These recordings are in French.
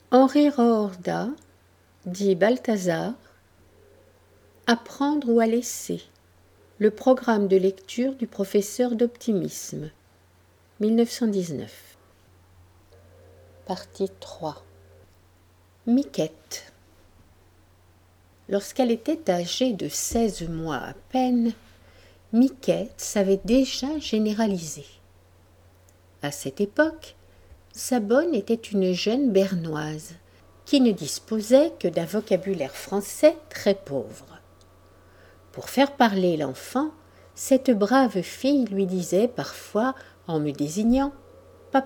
Henrera Horda, dit Balthazar, Apprendre ou à laisser, le programme de lecture du professeur d'optimisme, 1919. Partie 3. Miquette. Lorsqu'elle était âgée de 16 mois à peine, Miquette savait déjà généraliser. À cette époque, sa bonne était une jeune bernoise qui ne disposait que d'un vocabulaire français très pauvre. Pour faire parler l'enfant, cette brave fille lui disait parfois, en me désignant, « Papa ».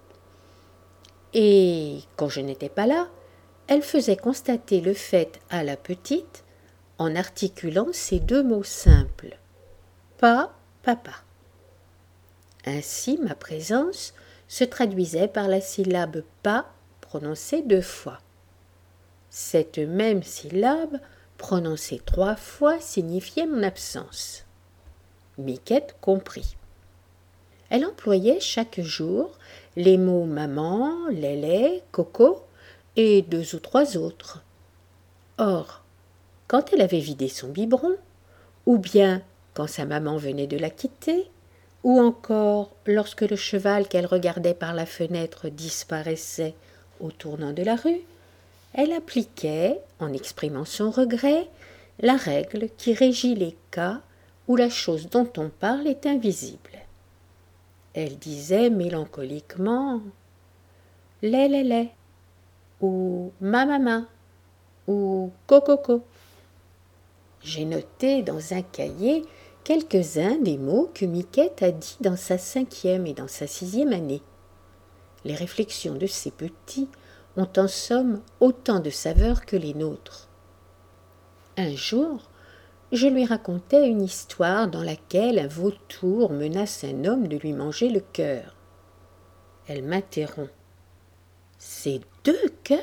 Et, quand je n'étais pas là, elle faisait constater le fait à la petite en articulant ces deux mots simples, « pas papa ». Ainsi, ma présence se traduisait par la syllabe « pas » prononcée 2 fois. Cette même syllabe, prononcée 3 fois, signifiait mon absence. Miquette comprit. Elle employait chaque jour les mots maman, lélé, coco et 2 ou 3 autres. Or, quand elle avait vidé son biberon, ou bien quand sa maman venait de la quitter, ou encore lorsque le cheval qu'elle regardait par la fenêtre disparaissait au tournant de la rue, elle appliquait, en exprimant son regret, la règle qui régit les cas où la chose dont on parle est invisible. Elle disait mélancoliquement « lé lé lé » ou « ma maman » ou « cococo ». J'ai noté dans un cahier quelques-uns des mots que Miquette a dit dans sa 5e et dans sa 6e année. Les réflexions de ces petits ont en somme autant de saveur que les nôtres. Un jour, je lui racontais une histoire dans laquelle un vautour menace un homme de lui manger le cœur. Elle m'interrompt. « C'est 2 cœurs ?»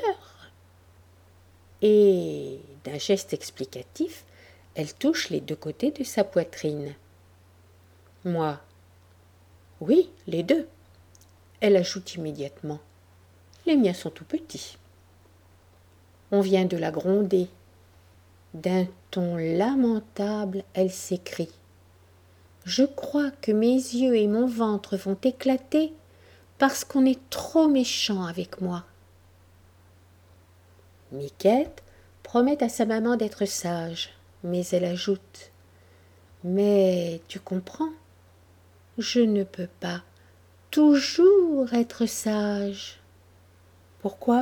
Et, d'un geste explicatif, elle touche les 2 côtés de sa poitrine. Moi. « Oui, les 2. » Elle ajoute immédiatement. « Les miens sont tout petits. » On vient de la gronder. D'un ton lamentable, elle s'écrie. « Je crois que mes yeux et mon ventre vont éclater parce qu'on est trop méchant avec moi. » Miquette promet à sa maman d'être sage, mais elle ajoute « Mais tu comprends, je ne peux pas toujours être sage. » Pourquoi ?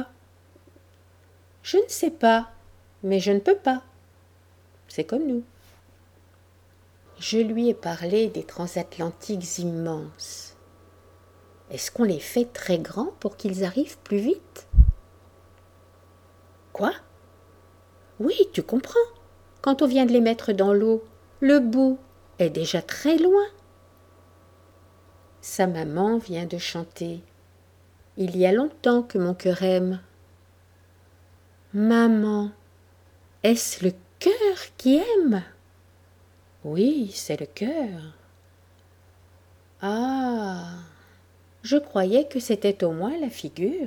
Je ne sais pas, mais je ne peux pas. C'est comme nous. Je lui ai parlé des transatlantiques immenses. Est-ce qu'on les fait très grands pour qu'ils arrivent plus vite ? Quoi ? Oui, tu comprends. Quand on vient de les mettre dans l'eau, le bout est déjà très loin. Sa maman vient de chanter. Il y a longtemps que mon cœur aime. Maman, est-ce le cœur qui aime ? Oui, c'est le cœur. Ah, je croyais que c'était au moins la figure.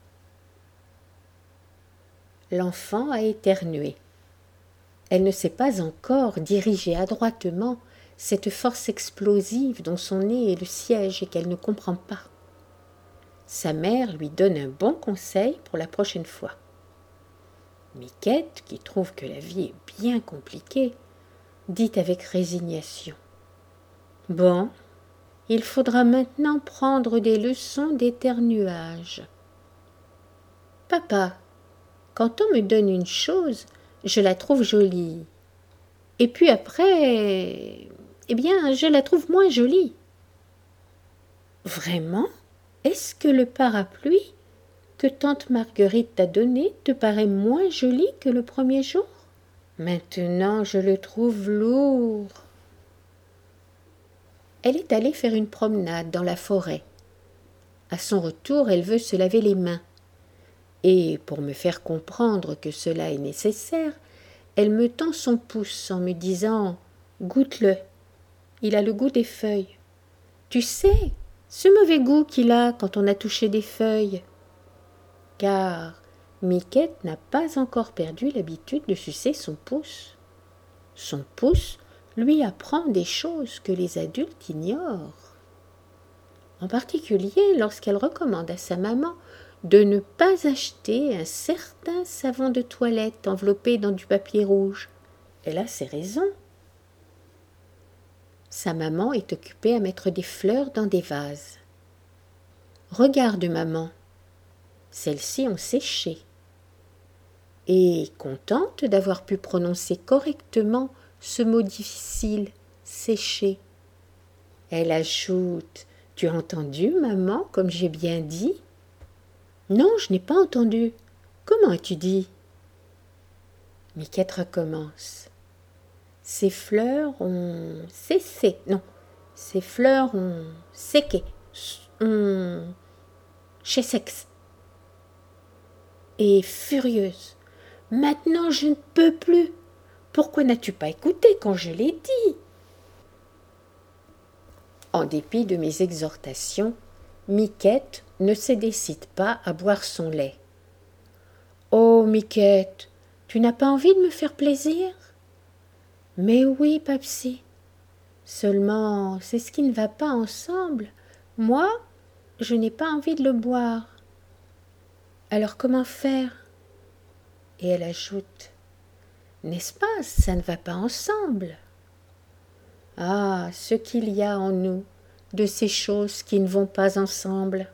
L'enfant a éternué. Elle ne sait pas encore diriger adroitement cette force explosive dont son nez est le siège et qu'elle ne comprend pas. Sa mère lui donne un bon conseil pour la prochaine fois. Miquette, qui trouve que la vie est bien compliquée, dit avec résignation. « Bon, il faudra maintenant prendre des leçons d'éternuage. » Papa, quand on me donne une chose, je la trouve jolie. Et puis après, je la trouve moins jolie. Vraiment ? Est-ce que le parapluie que tante Marguerite t'a donné te paraît moins joli que le premier jour ? Maintenant, je le trouve lourd. Elle est allée faire une promenade dans la forêt. À son retour, elle veut se laver les mains. Et, pour me faire comprendre que cela est nécessaire, elle me tend son pouce en me disant « Goûte-le, il a le goût des feuilles. Tu sais, ce mauvais goût qu'il a quand on a touché des feuilles. » car Miquette n'a pas encore perdu l'habitude de sucer son pouce. Son pouce lui apprend des choses que les adultes ignorent. En particulier lorsqu'elle recommande à sa maman de ne pas acheter un certain savon de toilette enveloppé dans du papier rouge. Elle a ses raisons. Sa maman est occupée à mettre des fleurs dans des vases. Regarde, maman, celles-ci ont séché. Et contente d'avoir pu prononcer correctement ce mot difficile, sécher. Elle ajoute: tu as entendu, maman, comme j'ai bien dit? Non, je n'ai pas entendu. Comment as-tu dit? Miquette recommence. Ces fleurs ont cessé. Non, ces fleurs ont séqué. Ont chez sexe. Et furieuse. Maintenant, je ne peux plus. Pourquoi n'as-tu pas écouté quand je l'ai dit? En dépit de mes exhortations, Miquette ne se décide pas à boire son lait. Oh, Miquette, tu n'as pas envie de me faire plaisir? Mais oui, Papsi. Seulement, c'est ce qui ne va pas ensemble. Moi, je n'ai pas envie de le boire. Alors comment faire? Et elle ajoute: n'est-ce pas, ça ne va pas ensemble. Ah, ce qu'il y a en nous, de ces choses qui ne vont pas ensemble.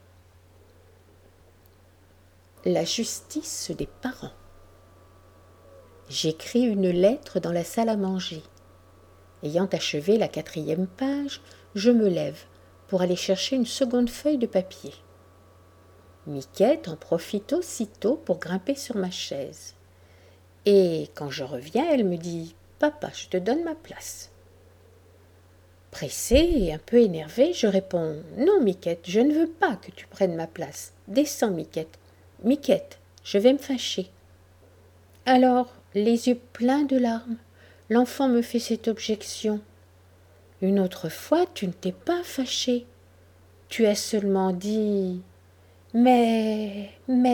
La justice des parents. J'écris une lettre dans la salle à manger. Ayant achevé la 4e page, je me lève pour aller chercher une seconde feuille de papier. Miquette en profite aussitôt pour grimper sur ma chaise. Et quand je reviens, elle me dit: papa, je te donne ma place. Pressée et un peu énervée, je réponds: non, Miquette, je ne veux pas que tu prennes ma place. Descends, Miquette. Miquette, je vais me fâcher. Alors, les yeux pleins de larmes, l'enfant me fait cette objection. Une autre fois, tu ne t'es pas fâchée. Tu as seulement dit: mais,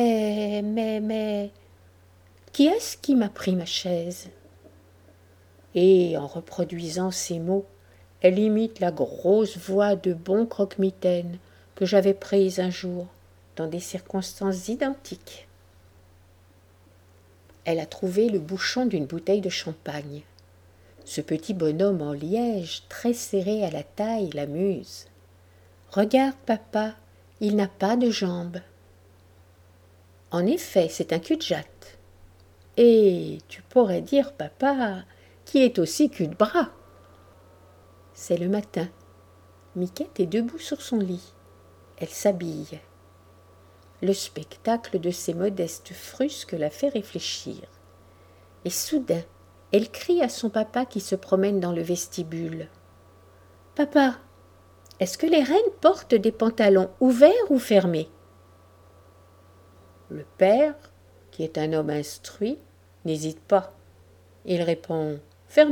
qui est-ce qui m'a pris ma chaise? Et en reproduisant ces mots, elle imite la grosse voix de bon croque-mitaine que j'avais prise un jour dans des circonstances identiques. Elle a trouvé le bouchon d'une bouteille de champagne. Ce petit bonhomme en liège, très serré à la taille, l'amuse. Regarde, papa, il n'a pas de jambes. En effet, c'est un cul-de-jatte. Et tu pourrais dire, papa, qu'il est aussi cul-de-bras. C'est le matin. Miquette est debout sur son lit. Elle s'habille. Le spectacle de ces modestes frusques la fait réfléchir. Et soudain, elle crie à son papa qui se promène dans le vestibule. « Papa, est-ce que les reines portent des pantalons ouverts ou fermés ?» Le père, qui est un homme instruit, n'hésite pas. Il répond: « Fermés. »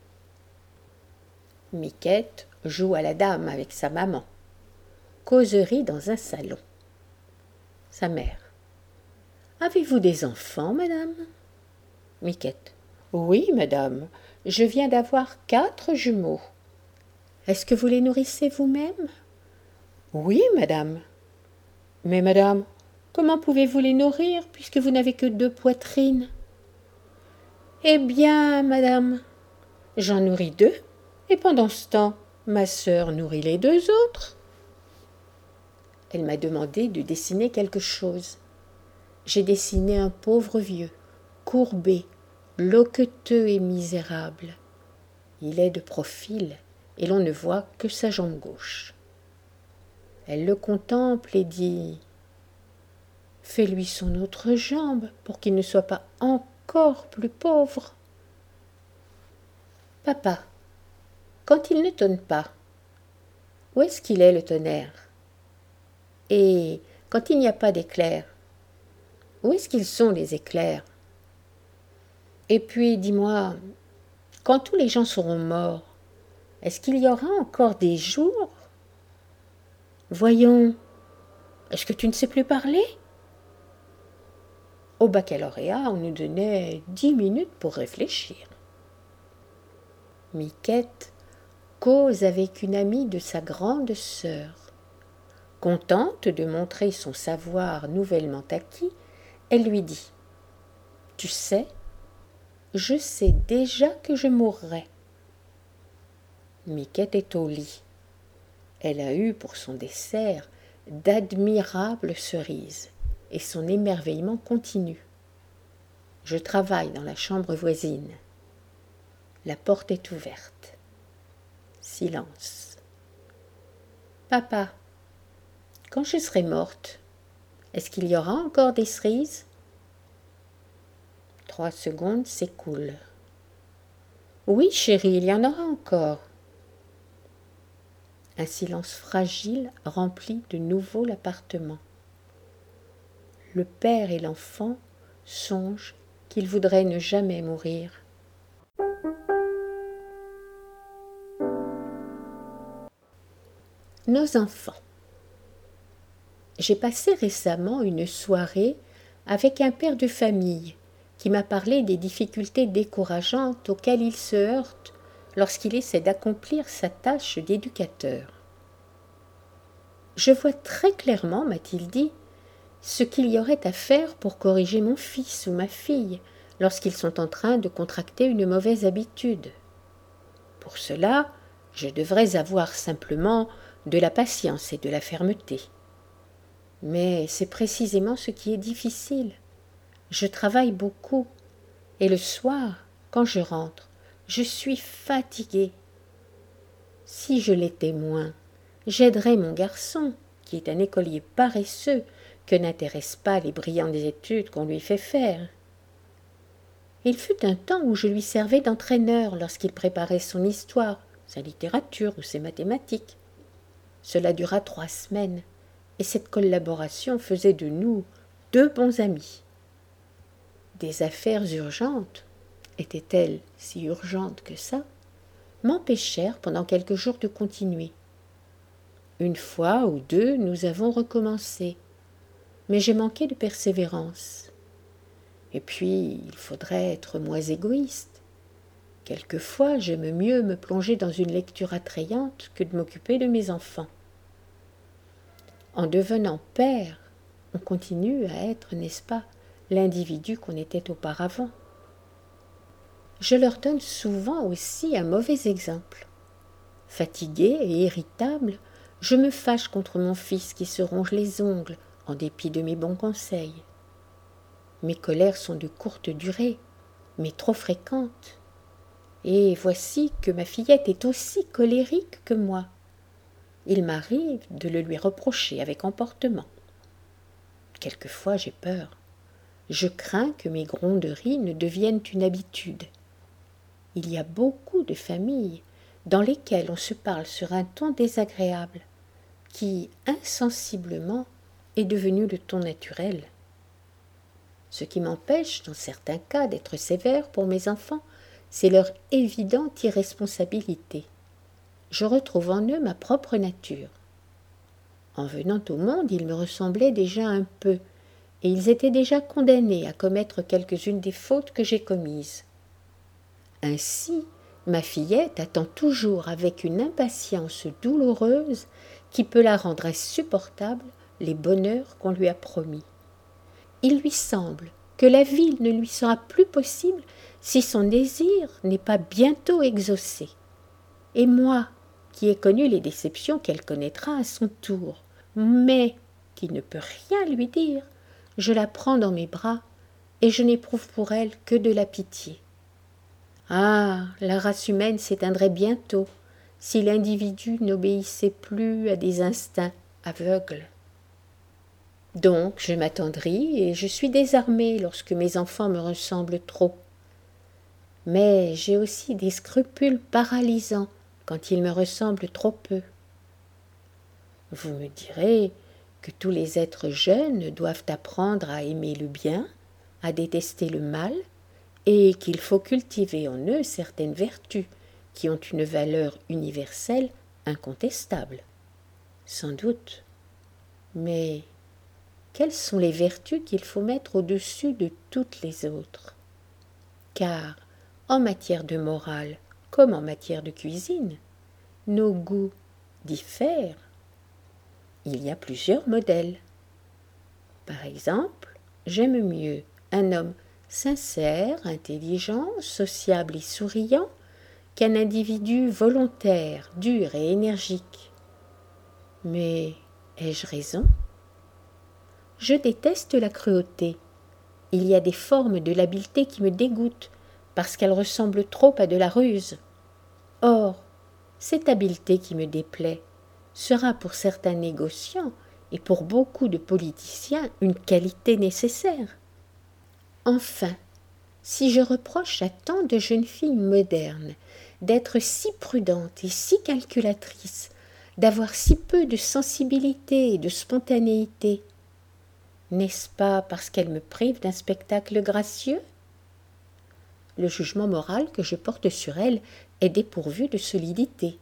Miquette joue à la dame avec sa maman. Causerie dans un salon. Sa mère: « Avez-vous des enfants, madame ?» Miquette: « Oui, madame, je viens d'avoir 4 jumeaux. »« Est-ce que vous les nourrissez vous-même ?»« Oui, madame. »« Mais, madame, comment pouvez-vous les nourrir puisque vous n'avez que 2 poitrines ?»« Eh bien, madame, j'en nourris 2, et pendant ce temps, ma sœur nourrit les 2 autres. » Elle m'a demandé de dessiner quelque chose. J'ai dessiné un pauvre vieux, courbé, loqueteux et misérable. Il est de profil et l'on ne voit que sa jambe gauche. Elle le contemple et dit: « Fais-lui son autre jambe pour qu'il ne soit pas encore plus pauvre. » Papa, quand il ne tonne pas, où est-ce qu'il est le tonnerre? Et quand il n'y a pas d'éclairs, où est-ce qu'ils sont les éclairs? Et puis, dis-moi, quand tous les gens seront morts, est-ce qu'il y aura encore des jours? Voyons, est-ce que tu ne sais plus parler? Au baccalauréat, on nous donnait 10 minutes pour réfléchir. Miquette cause avec une amie de sa grande sœur. Contente de montrer son savoir nouvellement acquis, elle lui dit « Tu sais, je sais déjà que je mourrai. » Miquette est au lit. Elle a eu pour son dessert d'admirables cerises, et son émerveillement continue. Je travaille dans la chambre voisine. La porte est ouverte. Silence. Papa, quand je serai morte, est-ce qu'il y aura encore des cerises ? 3 secondes s'écoulent. Oui, chérie, il y en aura encore. Un silence fragile remplit de nouveau l'appartement. Le père et l'enfant songent qu'ils voudraient ne jamais mourir. Nos enfants. J'ai passé récemment une soirée avec un père de famille qui m'a parlé des difficultés décourageantes auxquelles il se heurte lorsqu'il essaie d'accomplir sa tâche d'éducateur. Je vois très clairement, m'a-t-il dit, ce qu'il y aurait à faire pour corriger mon fils ou ma fille lorsqu'ils sont en train de contracter une mauvaise habitude. Pour cela, je devrais avoir simplement de la patience et de la fermeté. Mais c'est précisément ce qui est difficile. Je travaille beaucoup et le soir, quand je rentre, je suis fatiguée. Si je l'étais moins, j'aiderais mon garçon, qui est un écolier paresseux que n'intéressent pas les brillantes études qu'on lui fait faire. Il fut un temps où je lui servais d'entraîneur lorsqu'il préparait son histoire, sa littérature ou ses mathématiques. Cela dura 3 semaines, et cette collaboration faisait de nous 2 bons amis. Des affaires urgentes, étaient-elles si urgentes que ça, m'empêchèrent pendant quelques jours de continuer. 1 fois ou 2, nous avons recommencé, mais j'ai manqué de persévérance. Et puis, il faudrait être moins égoïste. Quelquefois, j'aime mieux me plonger dans une lecture attrayante que de m'occuper de mes enfants. En devenant père, on continue à être, n'est-ce pas, l'individu qu'on était auparavant. Je leur donne souvent aussi un mauvais exemple. Fatiguée et irritable, je me fâche contre mon fils qui se ronge les ongles en dépit de mes bons conseils. Mes colères sont de courte durée, mais trop fréquentes. Et voici que ma fillette est aussi colérique que moi. Il m'arrive de le lui reprocher avec emportement. Quelquefois j'ai peur. Je crains que mes gronderies ne deviennent une habitude. Il y a beaucoup de familles dans lesquelles on se parle sur un ton désagréable, qui, insensiblement, est devenu le ton naturel. Ce qui m'empêche, dans certains cas, d'être sévère pour mes enfants, c'est leur évidente irresponsabilité. Je retrouve en eux ma propre nature. En venant au monde, ils me ressemblaient déjà un peu, et ils étaient déjà condamnés à commettre quelques-unes des fautes que j'ai commises. Ainsi, ma fillette attend toujours avec une impatience douloureuse qui peut la rendre insupportable les bonheurs qu'on lui a promis. Il lui semble que la vie ne lui sera plus possible si son désir n'est pas bientôt exaucé. Et moi, qui ai connu les déceptions qu'elle connaîtra à son tour, mais qui ne peut rien lui dire, je la prends dans mes bras et je n'éprouve pour elle que de la pitié. Ah, la race humaine s'éteindrait bientôt si l'individu n'obéissait plus à des instincts aveugles. Donc je m'attendris et je suis désarmée lorsque mes enfants me ressemblent trop. Mais j'ai aussi des scrupules paralysants quand ils me ressemblent trop peu. Vous me direz que tous les êtres jeunes doivent apprendre à aimer le bien, à détester le mal, et qu'il faut cultiver en eux certaines vertus qui ont une valeur universelle incontestable. Sans doute. Mais quelles sont les vertus qu'il faut mettre au-dessus de toutes les autres. Car, en matière de morale, comme en matière de cuisine, nos goûts diffèrent. Il y a plusieurs modèles. Par exemple, j'aime mieux un homme sincère, intelligent, sociable et souriant qu'un individu volontaire, dur et énergique. Mais ai-je raison ? Je déteste la cruauté. Il y a des formes de l'habileté qui me dégoûtent parce qu'elles ressemblent trop à de la ruse. Or, cette habileté qui me déplaît sera pour certains négociants et pour beaucoup de politiciens une qualité nécessaire. Enfin, si je reproche à tant de jeunes filles modernes d'être si prudentes et si calculatrices, d'avoir si peu de sensibilité et de spontanéité, n'est-ce pas parce qu'elles me privent d'un spectacle gracieux ? Le jugement moral que je porte sur elles est dépourvu de solidité.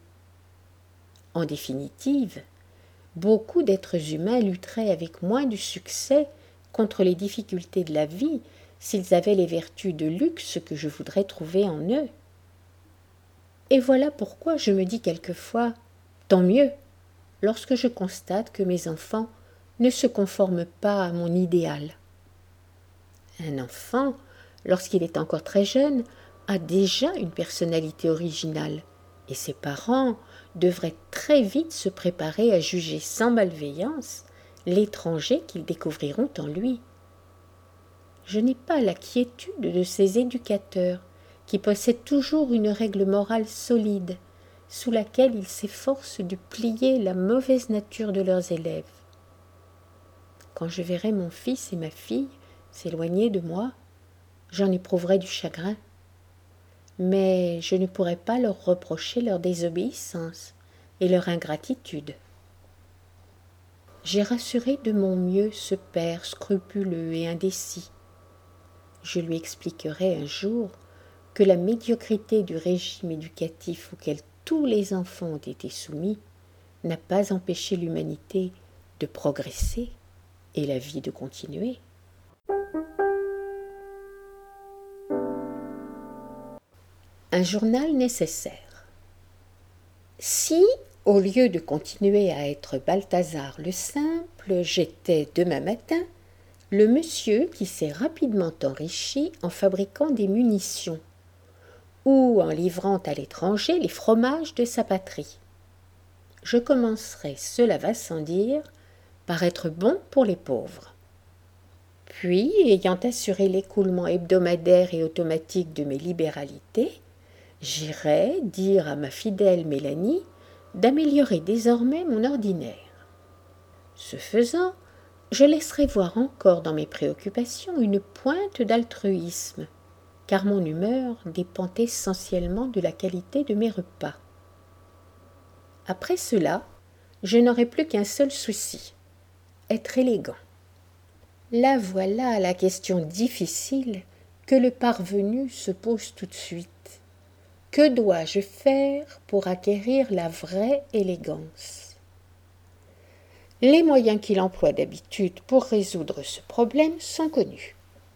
En définitive, beaucoup d'êtres humains lutteraient avec moins de succès contre les difficultés de la vie s'ils avaient les vertus de luxe que je voudrais trouver en eux. Et voilà pourquoi je me dis quelquefois « tant mieux » lorsque je constate que mes enfants ne se conforment pas à mon idéal. Un enfant, lorsqu'il est encore très jeune, a déjà une personnalité originale et ses parents devraient très vite se préparer à juger sans malveillance l'étranger qu'ils découvriront en lui. Je n'ai pas la quiétude de ces éducateurs qui possèdent toujours une règle morale solide sous laquelle ils s'efforcent de plier la mauvaise nature de leurs élèves. Quand je verrai mon fils et ma fille s'éloigner de moi, j'en éprouverai du chagrin. Mais je ne pourrai pas leur reprocher leur désobéissance et leur ingratitude. J'ai rassuré de mon mieux ce père scrupuleux et indécis. Je lui expliquerai un jour que la médiocrité du régime éducatif auquel tous les enfants ont été soumis n'a pas empêché l'humanité de progresser et la vie de continuer. Un journal nécessaire. Si, au lieu de continuer à être Balthazar le simple, j'étais demain matin le monsieur qui s'est rapidement enrichi en fabriquant des munitions ou en livrant à l'étranger les fromages de sa patrie, je commencerai, cela va sans dire, par être bon pour les pauvres. Puis, ayant assuré l'écoulement hebdomadaire et automatique de mes libéralités, j'irai dire à ma fidèle Mélanie d'améliorer désormais mon ordinaire. Ce faisant, je laisserai voir encore dans mes préoccupations une pointe d'altruisme, car mon humeur dépend essentiellement de la qualité de mes repas. Après cela, je n'aurai plus qu'un seul souci, être élégant. Là voilà la question difficile que le parvenu se pose tout de suite. Que dois-je faire pour acquérir la vraie élégance ? Les moyens qu'il emploie d'habitude pour résoudre ce problème sont connus.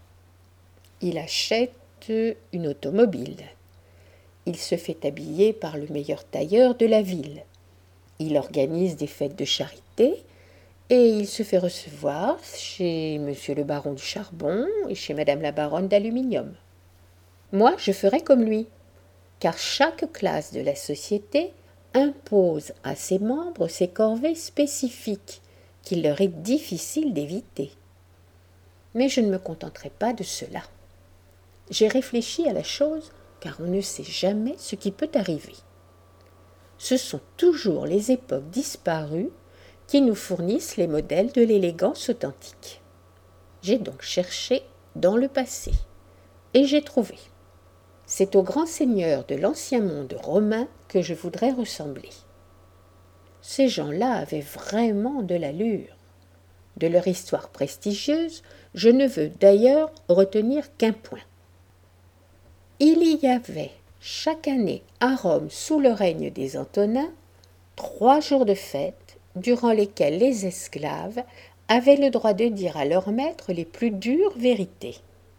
Il achète une automobile. Il se fait habiller par le meilleur tailleur de la ville. Il organise des fêtes de charité et il se fait recevoir chez monsieur le baron du charbon et chez madame la baronne d'aluminium. Moi, je ferai comme lui, car chaque classe de la société impose à ses membres ses corvées spécifiques qu'il leur est difficile d'éviter. Mais je ne me contenterai pas de cela. J'ai réfléchi à la chose, car on ne sait jamais ce qui peut arriver. Ce sont toujours les époques disparues qui nous fournissent les modèles de l'élégance authentique. J'ai donc cherché dans le passé, et j'ai trouvé. C'est aux grands seigneurs de l'ancien monde romain que je voudrais ressembler. Ces gens-là avaient vraiment de l'allure. De leur histoire prestigieuse, je ne veux d'ailleurs retenir qu'un point. Il y avait chaque année à Rome, sous le règne des Antonins, 3 jours de fête durant lesquels les esclaves avaient le droit de dire à leur maître les plus dures vérités.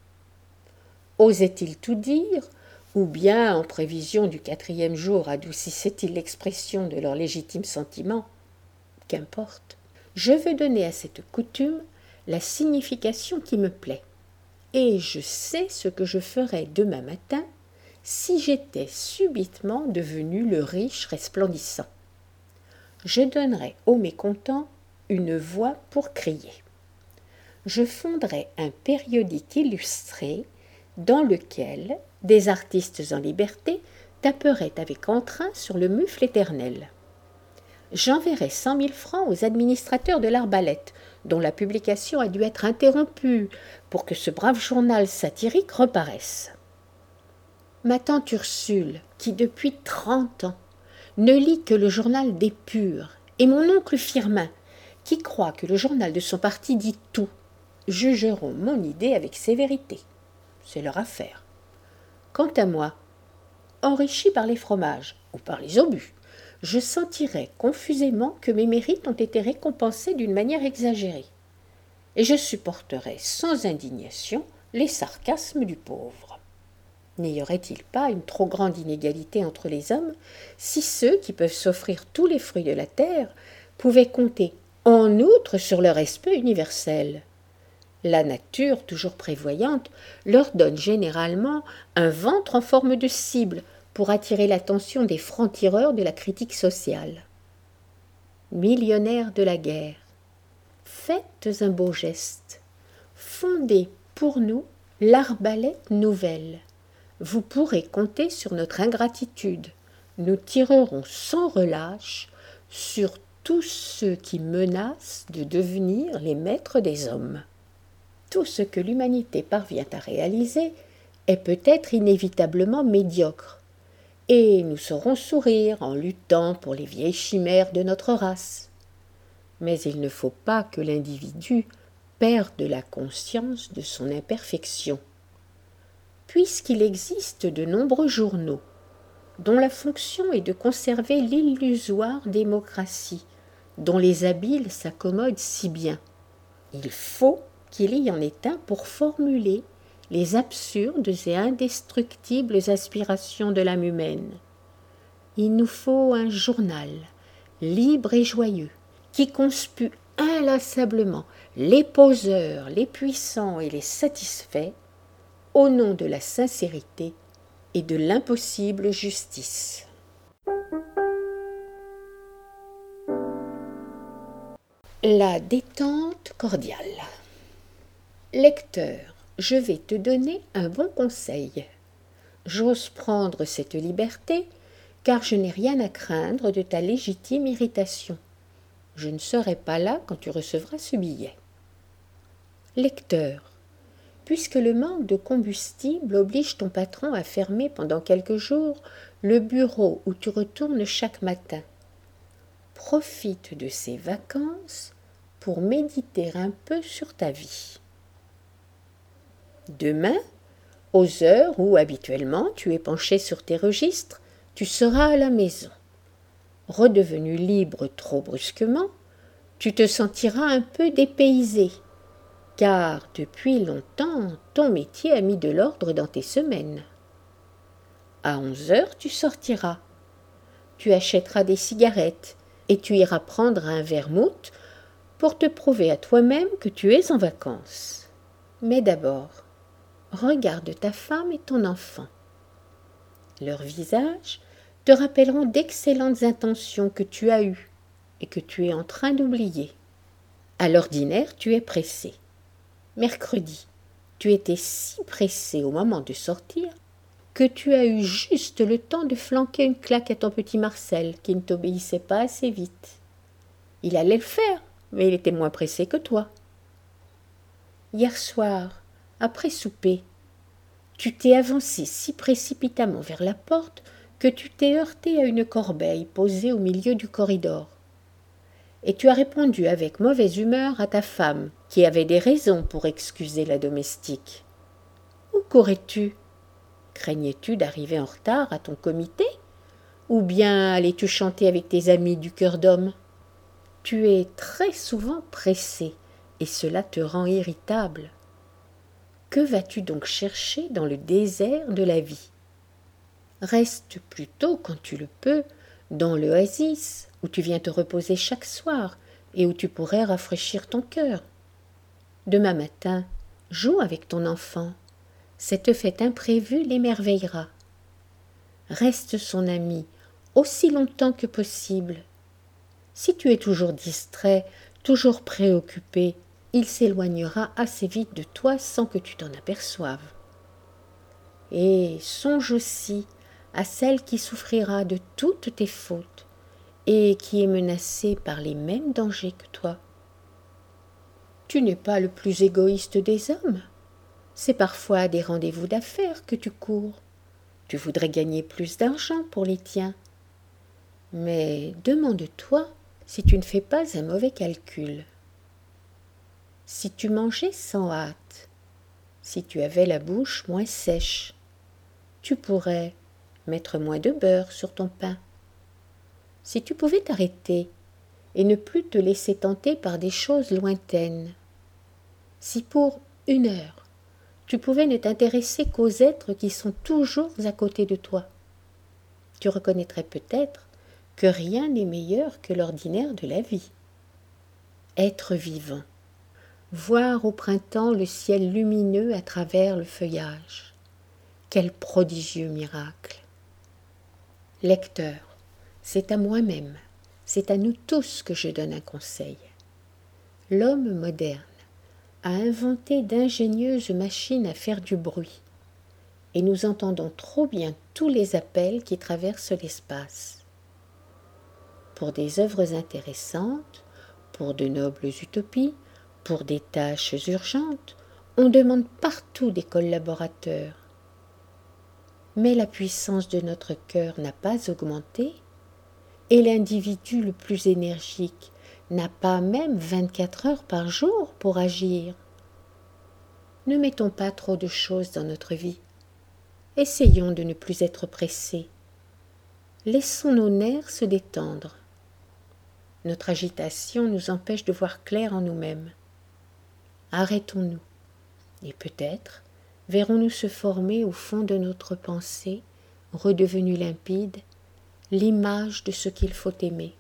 Osaient-ils tout dire, ou bien, en prévision du 4e jour, adoucissaient-ils l'expression de leurs légitimes sentiments? Qu'importe. Je veux donner à cette coutume la signification qui me plaît, et je sais ce que je ferais demain matin si j'étais subitement devenu le riche resplendissant. Je donnerais aux mécontents une voix pour crier. Je fonderais un périodique illustré dans lequel des artistes en liberté taperaient avec entrain sur le mufle éternel. J'enverrai 100 000 francs aux administrateurs de l'Arbalète, dont la publication a dû être interrompue pour que ce brave journal satirique reparaisse. Ma tante Ursule, qui depuis 30 ans ne lit que le journal des Purs, et mon oncle Firmin, qui croit que le journal de son parti dit tout, jugeront mon idée avec sévérité. C'est leur affaire. Quant à moi, enrichi par les fromages ou par les obus, je sentirais confusément que mes mérites ont été récompensés d'une manière exagérée, et je supporterais sans indignation les sarcasmes du pauvre. N'y aurait-il pas une trop grande inégalité entre les hommes si ceux qui peuvent s'offrir tous les fruits de la terre pouvaient compter en outre sur leur respect universel? La nature, toujours prévoyante, leur donne généralement un ventre en forme de cible pour attirer l'attention des francs-tireurs de la critique sociale. Millionnaires de la guerre, faites un beau geste. Fondez pour nous l'Arbalète nouvelle. Vous pourrez compter sur notre ingratitude. Nous tirerons sans relâche sur tous ceux qui menacent de devenir les maîtres des hommes. Tout ce que l'humanité parvient à réaliser est peut-être inévitablement médiocre, et nous saurons sourire en luttant pour les vieilles chimères de notre race. Mais il ne faut pas que l'individu perde la conscience de son imperfection. Puisqu'il existe de nombreux journaux, dont la fonction est de conserver l'illusoire démocratie, dont les habiles s'accommodent si bien, il faut qu'il y en ait un pour formuler les absurdes et indestructibles aspirations de l'âme humaine. Il nous faut un journal, libre et joyeux, qui conspue inlassablement les poseurs, les puissants et les satisfaits, au nom de la sincérité et de l'impossible justice. La détente cordiale. Lecteur, je vais te donner un bon conseil. J'ose prendre cette liberté, car je n'ai rien à craindre de ta légitime irritation. Je ne serai pas là quand tu recevras ce billet. Lecteur, puisque le manque de combustible oblige ton patron à fermer pendant quelques jours le bureau où tu retournes chaque matin, profite de ces vacances pour méditer un peu sur ta vie. Demain, aux heures où habituellement tu es penché sur tes registres, tu seras à la maison. Redevenu libre trop brusquement, tu te sentiras un peu dépaysé, car depuis longtemps ton métier a mis de l'ordre dans tes semaines. À 11 heures, tu sortiras. Tu achèteras des cigarettes et tu iras prendre un vermouth pour te prouver à toi-même que tu es en vacances. Mais d'abord, regarde ta femme et ton enfant. Leurs visages te rappelleront d'excellentes intentions que tu as eues et que tu es en train d'oublier. À l'ordinaire, tu es pressé. Mercredi, tu étais si pressé au moment de sortir que tu as eu juste le temps de flanquer une claque à ton petit Marcel qui ne t'obéissait pas assez vite. Il allait le faire, mais il était moins pressé que toi. Hier soir, après souper, tu t'es avancé si précipitamment vers la porte que tu t'es heurté à une corbeille posée au milieu du corridor. Et tu as répondu avec mauvaise humeur à ta femme, qui avait des raisons pour excuser la domestique. Où courais-tu? Craignais-tu d'arriver en retard à ton comité? Ou bien allais-tu chanter avec tes amis du cœur d'homme? Tu es très souvent pressé, et cela te rend irritable. Que vas-tu donc chercher dans le désert de la vie? Reste plutôt, quand tu le peux, dans l'oasis, où tu viens te reposer chaque soir et où tu pourrais rafraîchir ton cœur. Demain matin, joue avec ton enfant. Cette fête imprévue l'émerveillera. Reste son ami aussi longtemps que possible. Si tu es toujours distrait, toujours préoccupé, il s'éloignera assez vite de toi sans que tu t'en aperçoives. Et songe aussi à celle qui souffrira de toutes tes fautes et qui est menacée par les mêmes dangers que toi. Tu n'es pas le plus égoïste des hommes. C'est parfois à des rendez-vous d'affaires que tu cours. Tu voudrais gagner plus d'argent pour les tiens. Mais demande-toi si tu ne fais pas un mauvais calcul. Si tu mangeais sans hâte, si tu avais la bouche moins sèche, tu pourrais mettre moins de beurre sur ton pain. Si tu pouvais t'arrêter et ne plus te laisser tenter par des choses lointaines, si pour 1 heure, tu pouvais ne t'intéresser qu'aux êtres qui sont toujours à côté de toi, tu reconnaîtrais peut-être que rien n'est meilleur que l'ordinaire de la vie. Être vivant, voir au printemps le ciel lumineux à travers le feuillage. Quel prodigieux miracle! Lecteur, c'est à moi-même, c'est à nous tous que je donne un conseil. L'homme moderne a inventé d'ingénieuses machines à faire du bruit, et nous entendons trop bien tous les appels qui traversent l'espace. Pour des œuvres intéressantes, pour de nobles utopies, pour des tâches urgentes, on demande partout des collaborateurs. Mais la puissance de notre cœur n'a pas augmenté, et l'individu le plus énergique n'a pas même 24 heures par jour pour agir. Ne mettons pas trop de choses dans notre vie. Essayons de ne plus être pressés. Laissons nos nerfs se détendre. Notre agitation nous empêche de voir clair en nous-mêmes. Arrêtons-nous, et peut-être verrons-nous se former au fond de notre pensée, redevenue limpide, l'image de ce qu'il faut aimer.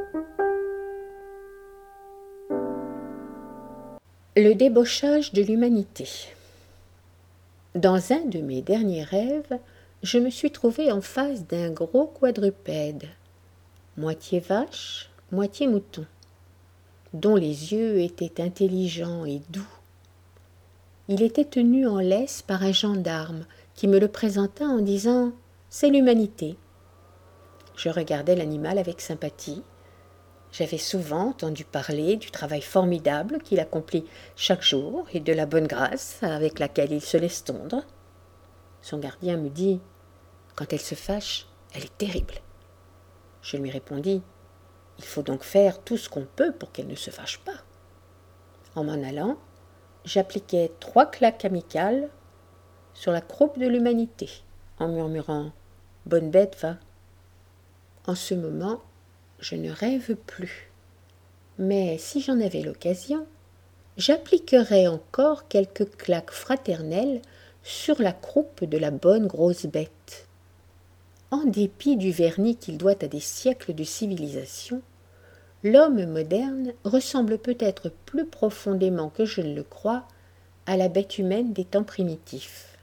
Le débauchage de l'humanité. Dans un de mes derniers rêves, je me suis trouvée en face d'un gros quadrupède, moitié vache, moitié mouton, dont les yeux étaient intelligents et doux. Il était tenu en laisse par un gendarme qui me le présenta en disant « C'est l'humanité ». Je regardais l'animal avec sympathie. J'avais souvent entendu parler du travail formidable qu'il accomplit chaque jour et de la bonne grâce avec laquelle il se laisse tondre. Son gardien me dit « Quand elle se fâche, elle est terrible ». Je lui répondis « Il faut donc faire tout ce qu'on peut pour qu'elle ne se fâche pas ». En m'en allant, j'appliquai 3 claques amicales sur la croupe de l'humanité, en murmurant « Bonne bête, va ». En ce moment, je ne rêve plus. Mais si j'en avais l'occasion, j'appliquerais encore quelques claques fraternelles sur la croupe de la bonne grosse bête. En dépit du vernis qu'il doit à des siècles de civilisation, l'homme moderne ressemble peut-être plus profondément que je ne le crois à la bête humaine des temps primitifs.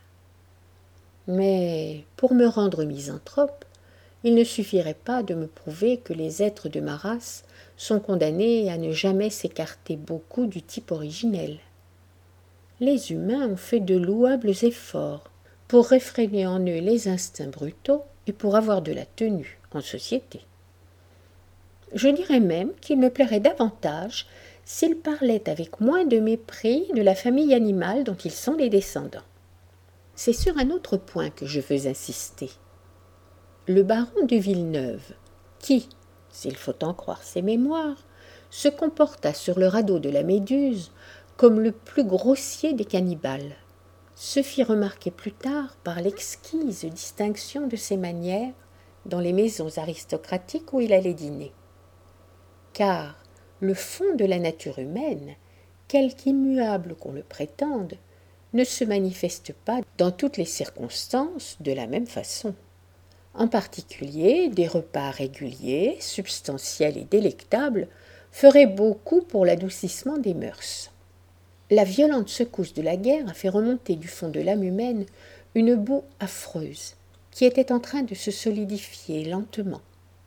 Mais pour me rendre misanthrope, il ne suffirait pas de me prouver que les êtres de ma race sont condamnés à ne jamais s'écarter beaucoup du type originel. Les humains ont fait de louables efforts pour réfréner en eux les instincts brutaux et pour avoir de la tenue en société. Je dirais même qu'il me plairait davantage s'ils parlaient avec moins de mépris de la famille animale dont ils sont les descendants. C'est sur un autre point que je veux insister. Le baron de Villeneuve, qui, s'il faut en croire ses mémoires, se comporta sur le radeau de la Méduse comme le plus grossier des cannibales, se fit remarquer plus tard par l'exquise distinction de ses manières dans les maisons aristocratiques où il allait dîner. Car le fond de la nature humaine quelque immuable qu'on le prétende, ne se manifeste pas dans toutes les circonstances de la même façon. En particulier, des repas réguliers, substantiels et délectables feraient beaucoup pour l'adoucissement des mœurs. La violente secousse de la guerre a fait remonter du fond de l'âme humaine une boue affreuse qui était en train de se solidifier lentement.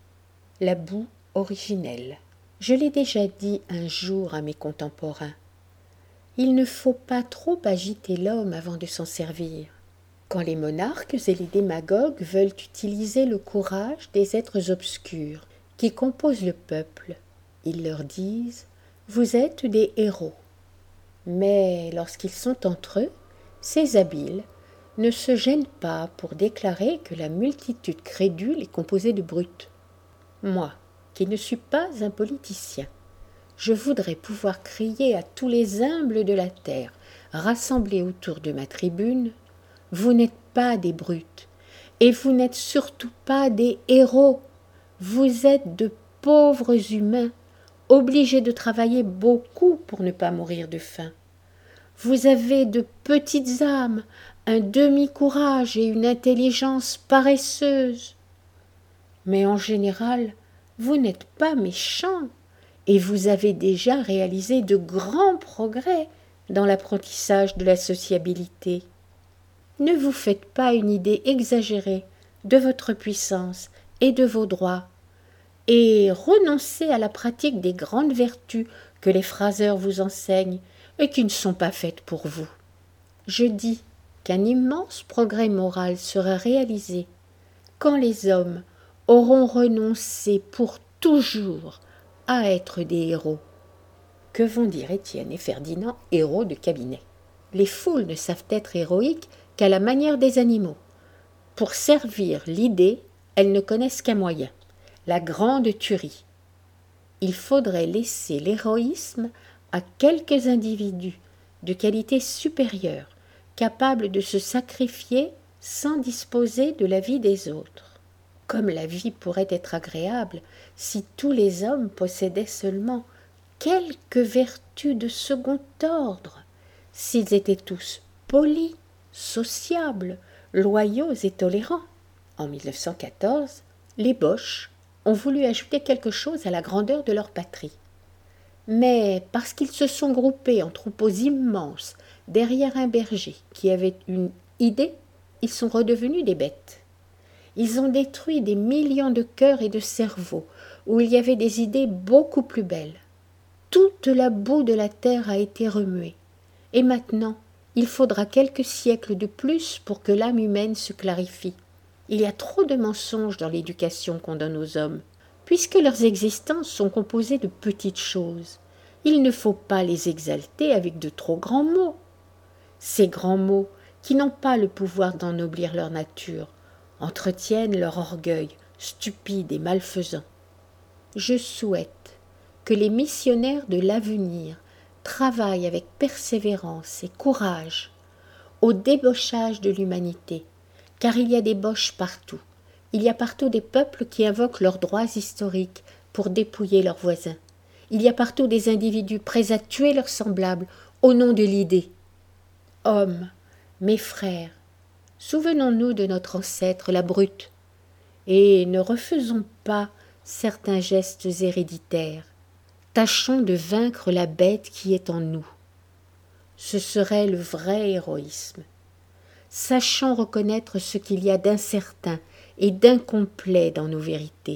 La boue originelle. Je l'ai déjà dit un jour à mes contemporains. Il ne faut pas trop agiter l'homme avant de s'en servir. Quand les monarques et les démagogues veulent utiliser le courage des êtres obscurs qui composent le peuple, ils leur disent « Vous êtes des héros ». Mais lorsqu'ils sont entre eux, ces habiles ne se gênent pas pour déclarer que la multitude crédule est composée de brutes. Moi, qui ne suis pas un politicien, je voudrais pouvoir crier à tous les humbles de la terre, rassemblés autour de ma tribune, « Vous n'êtes pas des brutes, et vous n'êtes surtout pas des héros. Vous êtes de pauvres humains, obligés de travailler beaucoup pour ne pas mourir de faim. Vous avez de petites âmes, un demi-courage et une intelligence paresseuse. Mais en général, vous n'êtes pas méchants, et vous avez déjà réalisé de grands progrès dans l'apprentissage de la sociabilité. Ne vous faites pas une idée exagérée de votre puissance et de vos droits, et renoncez à la pratique des grandes vertus que les phraseurs vous enseignent et qui ne sont pas faites pour vous. Je dis qu'un immense progrès moral sera réalisé quand les hommes auront renoncé pour toujours à être des héros. Que vont dire Étienne et Ferdinand, héros de cabinet? Les foules ne savent être héroïques qu'à la manière des animaux. Pour servir l'idée, elles ne connaissent qu'un moyen, la grande tuerie. Il faudrait laisser l'héroïsme à quelques individus de qualité supérieure, capables de se sacrifier sans disposer de la vie des autres. Comme la vie pourrait être agréable si tous les hommes possédaient seulement quelques vertus de second ordre, s'ils étaient tous polis, sociables, loyaux et tolérants. En 1914, les Boches ont voulu ajouter quelque chose à la grandeur de leur patrie. Mais parce qu'ils se sont groupés en troupeaux immenses derrière un berger qui avait une idée, ils sont redevenus des bêtes. Ils ont détruit des millions de cœurs et de cerveaux où il y avait des idées beaucoup plus belles. Toute la boue de la terre a été remuée. Et maintenant, il faudra quelques siècles de plus pour que l'âme humaine se clarifie. Il y a trop de mensonges dans l'éducation qu'on donne aux hommes. Puisque leurs existences sont composées de petites choses, il ne faut pas les exalter avec de trop grands mots. Ces grands mots, qui n'ont pas le pouvoir d'ennoblir leur nature, entretiennent leur orgueil stupide et malfaisant. Je souhaite que les missionnaires de l'avenir travaillent avec persévérance et courage au débauchage de l'humanité, car il y a des boches partout. Il y a partout des peuples qui invoquent leurs droits historiques pour dépouiller leurs voisins. Il y a partout des individus prêts à tuer leurs semblables au nom de l'idée. Hommes, mes frères, souvenons-nous de notre ancêtre, la brute, et ne refaisons pas certains gestes héréditaires. Tâchons de vaincre la bête qui est en nous. Ce serait le vrai héroïsme. Sachons reconnaître ce qu'il y a d'incertain et d'incomplet dans nos vérités.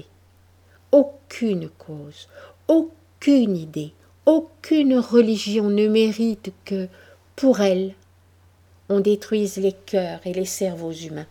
Aucune cause, aucune idée, aucune religion ne mérite que, pour elle, on détruise les cœurs et les cerveaux humains.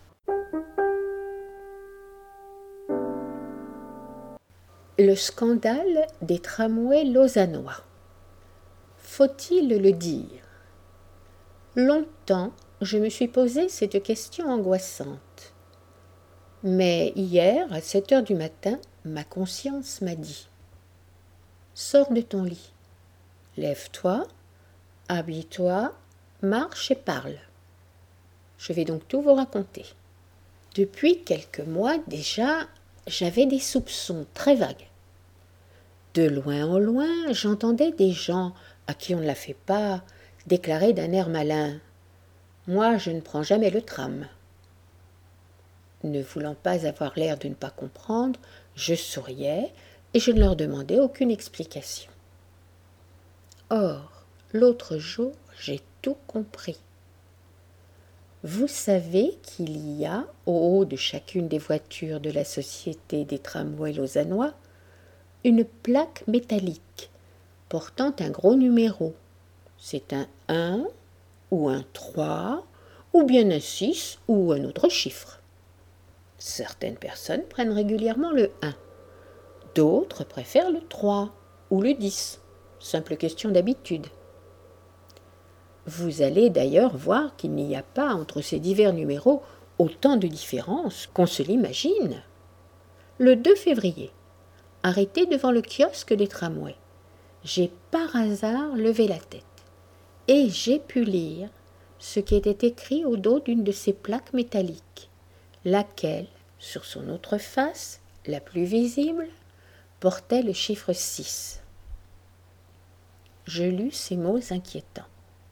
Le scandale des tramways lausannois. Faut-il le dire? Longtemps, je me suis posé cette question angoissante. Mais hier, à 7 heures du matin, ma conscience m'a dit « Sors de ton lit, lève-toi, habille-toi, marche et parle. » Je vais donc tout vous raconter. Depuis quelques mois déjà, j'avais des soupçons très vagues. De loin en loin, j'entendais des gens à qui on ne la fait pas, déclarait d'un air malin : « Moi, je ne prends jamais le tram. » Ne voulant pas avoir l'air de ne pas comprendre, je souriais et je ne leur demandais aucune explication. Or, l'autre jour, j'ai tout compris. Vous savez qu'il y a, au haut de chacune des voitures de la Société des tramways lausannois, une plaque métallique portant un gros numéro. C'est un 1 ou un 3 ou bien un 6 ou un autre chiffre. Certaines personnes prennent régulièrement le 1. D'autres préfèrent le 3 ou le 10. Simple question d'habitude. Vous allez d'ailleurs voir qu'il n'y a pas entre ces divers numéros autant de différences qu'on se l'imagine. Le 2 février, arrêté devant le kiosque des tramways, j'ai par hasard levé la tête et j'ai pu lire ce qui était écrit au dos d'une de ces plaques métalliques, laquelle, sur son autre face, la plus visible, portait le chiffre 6. Je lus ces mots inquiétants.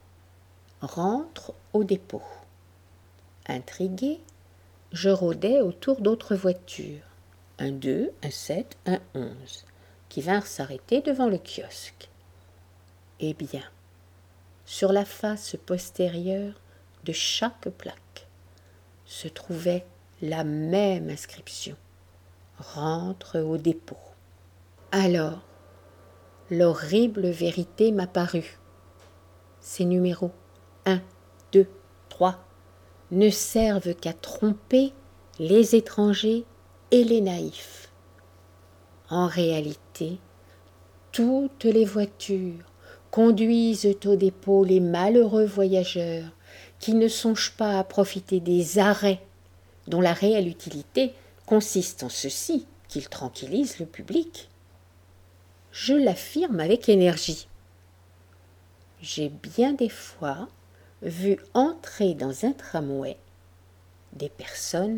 Rentre au dépôt. Intrigué, je rôdais autour d'autres voitures, un 2, un 7, un 11, qui vinrent s'arrêter devant le kiosque. Eh bien, sur la face postérieure de chaque plaque se trouvait la même inscription : rentre au dépôt. Alors, l'horrible vérité m'apparut. Ces numéros 1, 2, 3 ne servent qu'à tromper les étrangers et les naïfs. En réalité, toutes les voitures conduisent au dépôt les malheureux voyageurs qui ne songent pas à profiter des arrêts dont la réelle utilité consiste en ceci, qu'ils tranquillisent le public. Je l'affirme avec énergie. J'ai bien des fois vu entrer dans un tramway des personnes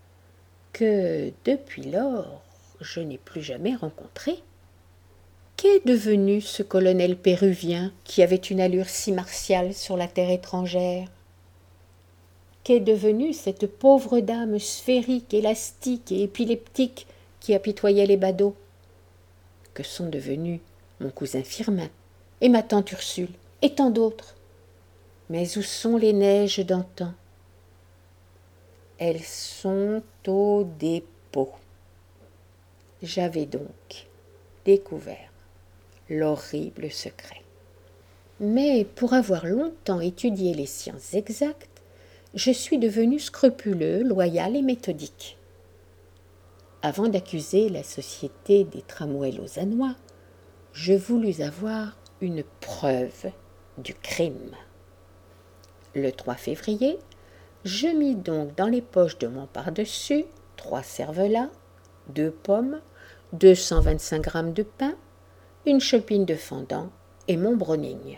que, depuis lors, je n'ai plus jamais rencontrées. Qu'est devenu ce colonel péruvien qui avait une allure si martiale sur la terre étrangère ? Qu'est devenue cette pauvre dame sphérique, élastique et épileptique qui apitoyait les badauds ? Que sont devenus mon cousin Firmin et ma tante Ursule et tant d'autres ? Mais où sont les neiges d'antan ? Elles sont au dépôt. J'avais donc découvert l'horrible secret. Mais pour avoir longtemps étudié les sciences exactes, je suis devenu scrupuleux, loyal et méthodique. Avant d'accuser la Société des tramways lausannois, je voulus avoir une preuve du crime. Le 3 février, je mis donc dans les poches de mon pardessus 3 cervelas, 2 pommes, 225 grammes de pain, une chopine de fendant et mon browning.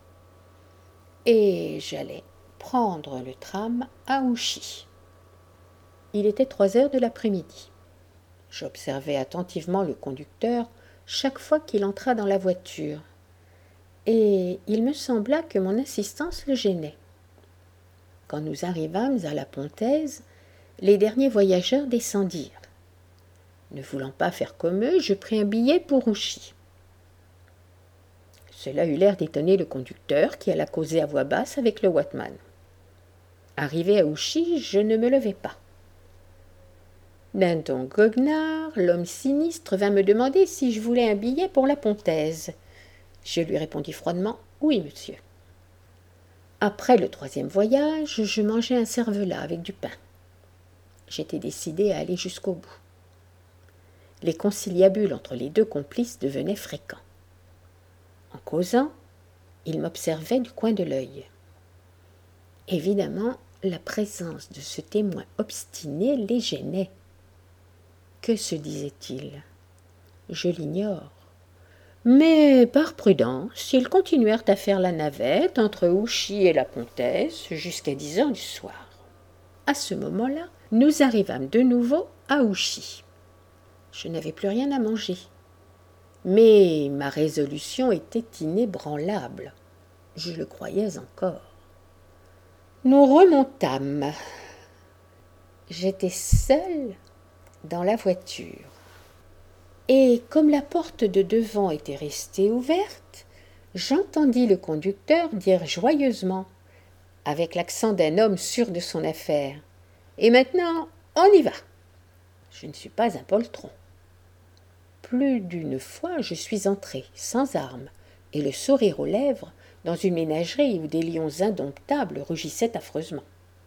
Et j'allais prendre le tram à Ouchy. Il était 3 heures de l'après-midi. J'observais attentivement le conducteur chaque fois qu'il entra dans la voiture, et il me sembla que mon insistance le gênait. Quand nous arrivâmes à la Pontaise, les derniers voyageurs descendirent. Ne voulant pas faire comme eux, je pris un billet pour Ouchy. Cela eut l'air d'étonner le conducteur qui alla causer à voix basse avec le watman. Arrivé à Ouchy, je ne me levai pas. D'un ton goguenard, l'homme sinistre vint me demander si je voulais un billet pour la Pontaise. Je lui répondis froidement « Oui, monsieur ». Après le 3e voyage, je mangeai un cervelas avec du pain. J'étais décidé à aller jusqu'au bout. Les conciliabules entre les 2 complices devenaient fréquents. En causant, ils m'observaient du coin de l'œil. Évidemment, la présence de ce témoin obstiné les gênait. Que se disait-il ? Je l'ignore. Mais par prudence, ils continuèrent à faire la navette entre Ouchy et la Pontaise jusqu'à 10 heures du soir. À ce moment-là, nous arrivâmes de nouveau à Ouchy. Je n'avais plus rien à manger. Mais ma résolution était inébranlable. Je le croyais encore. Nous remontâmes. J'étais seule dans la voiture. Et comme la porte de devant était restée ouverte, j'entendis le conducteur dire joyeusement, avec l'accent d'un homme sûr de son affaire, « Et maintenant, on y va !» Je ne suis pas un poltron. Plus d'une fois, je suis entrée, sans armes, et le sourire aux lèvres, dans une ménagerie où des lions indomptables rugissaient affreusement.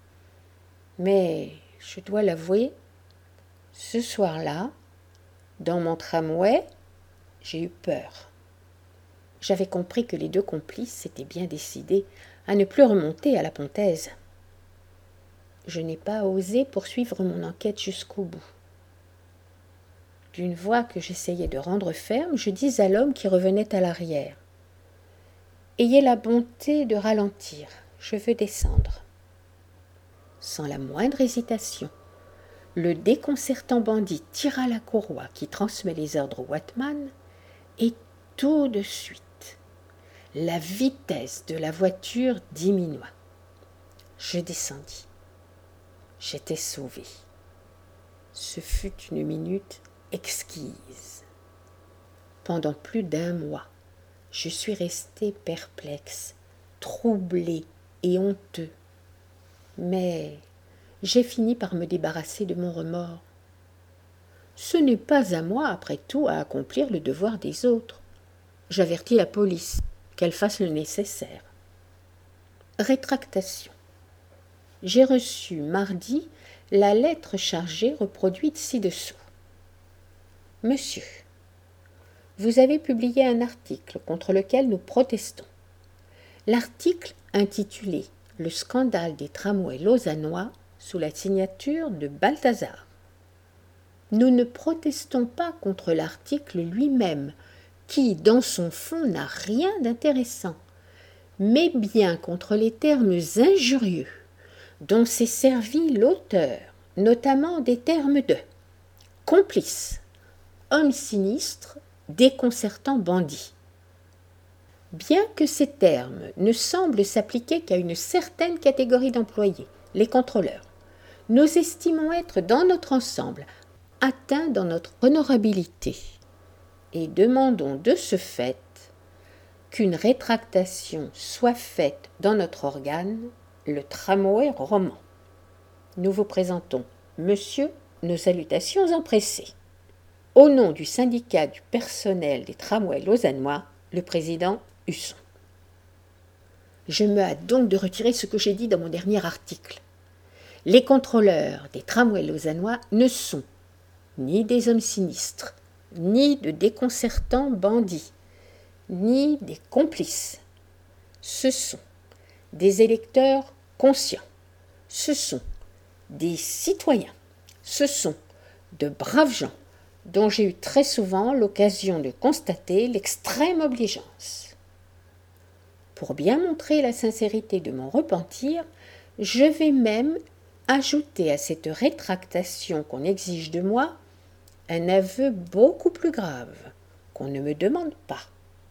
Mais, je dois l'avouer, ce soir-là, dans mon tramway, j'ai eu peur. J'avais compris que les deux complices s'étaient bien décidés à ne plus remonter à la Pontaise. Je n'ai pas osé poursuivre mon enquête jusqu'au bout. D'une voix que j'essayais de rendre ferme, je dis à l'homme qui revenait à l'arrière, « Ayez la bonté de ralentir, je veux descendre. » Sans la moindre hésitation, le déconcertant bandit tira la courroie qui transmet les ordres au Watman et tout de suite, la vitesse de la voiture diminua. Je descendis. J'étais sauvée. Ce fut une minute exquise. Pendant plus d'un mois, je suis restée perplexe, troublée et honteux. Mais j'ai fini par me débarrasser de mon remords. Ce n'est pas à moi, après tout, à accomplir le devoir des autres. J'avertis la police, qu'elle fasse le nécessaire. Rétractation. J'ai reçu mardi la lettre chargée reproduite ci-dessous. Monsieur, vous avez publié un article contre lequel nous protestons. L'article intitulé « Le scandale des tramways lausannois » sous la signature de Balthazar. Nous ne protestons pas contre l'article lui-même, qui, dans son fond, n'a rien d'intéressant, mais bien contre les termes injurieux dont s'est servi l'auteur, notamment des termes de complice, homme sinistre, déconcertant bandit. Bien que ces termes ne semblent s'appliquer qu'à une certaine catégorie d'employés, les contrôleurs, nous estimons être dans notre ensemble atteints dans notre honorabilité et demandons de ce fait qu'une rétractation soit faite dans notre organe, le tramway roman. Nous vous présentons, monsieur, nos salutations empressées. Au nom du syndicat du personnel des tramways lausannois, le président Husson. Je me hâte donc de retirer ce que j'ai dit dans mon dernier article. Les contrôleurs des tramways lausannois ne sont ni des hommes sinistres, ni de déconcertants bandits, ni des complices. Ce sont des électeurs conscients. Ce sont des citoyens. Ce sont de braves gens dont j'ai eu très souvent l'occasion de constater l'extrême obligeance. Pour bien montrer la sincérité de mon repentir, je vais même ajouter à cette rétractation qu'on exige de moi un aveu beaucoup plus grave qu'on ne me demande pas.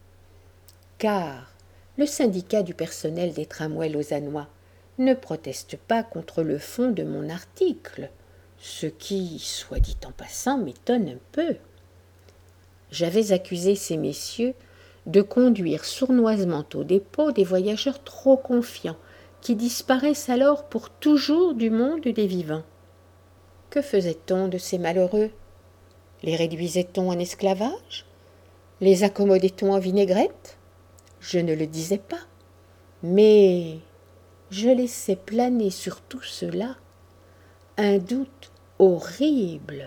Car le syndicat du personnel des tramways lausannois ne proteste pas contre le fond de mon article, ce qui, soit dit en passant, m'étonne un peu. J'avais accusé ces messieurs de conduire sournoisement au dépôt des voyageurs trop confiants, qui disparaissent alors pour toujours du monde des vivants. Que faisait-on de ces malheureux? Les réduisait-on en esclavage? Les accommodait-on en vinaigrette? Je ne le disais pas, mais je laissais planer sur tout cela un doute horrible.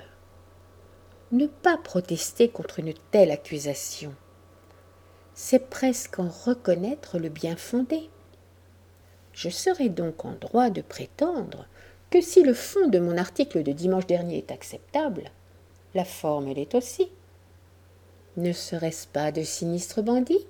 Ne pas protester contre une telle accusation, c'est presque en reconnaître le bien fondé. Je serais donc en droit de prétendre que si le fond de mon article de dimanche dernier est acceptable, la forme l'est aussi. Ne serait-ce pas de sinistres bandits?